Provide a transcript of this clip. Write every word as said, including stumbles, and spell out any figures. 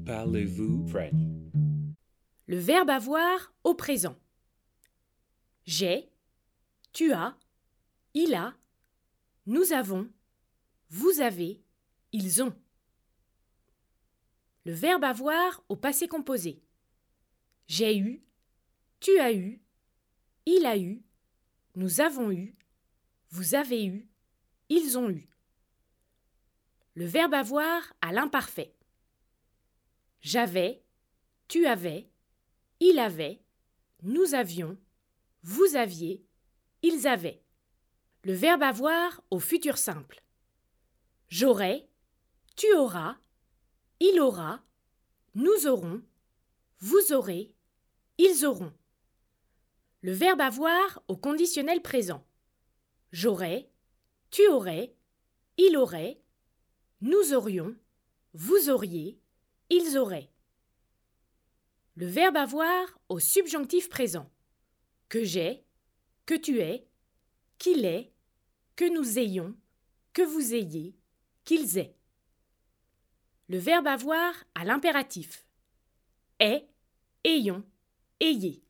Parlez-vous French? Le verbe avoir au présent. J'ai, tu as, il a, nous avons, vous avez, ils ont. Le verbe avoir au passé composé. J'ai eu, tu as eu, il a eu, nous avons eu, vous avez eu, ils ont eu. Le verbe avoir à l'imparfait. J'avais, tu avais, il avait, nous avions, vous aviez, ils avaient. Le verbe avoir au futur simple. J'aurai, tu auras, il aura, nous aurons, vous aurez, ils auront. Le verbe avoir au conditionnel présent. J'aurais, tu aurais, il aurait, nous aurions, vous auriez, ils auraient. Le verbe avoir au subjonctif présent. Que j'ai, que tu aies, qu'il ait, que nous ayons, que vous ayez, qu'ils aient. Le verbe avoir à l'impératif. Est, ayons, ayez.